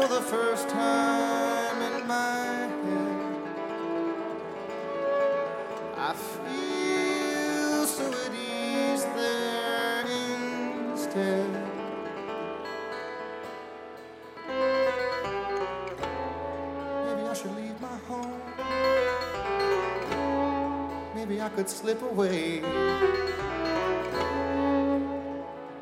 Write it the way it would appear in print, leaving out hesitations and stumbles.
for the first time in my head. I feel so at ease there instead. Maybe I should leave my home. Maybe I could slip away.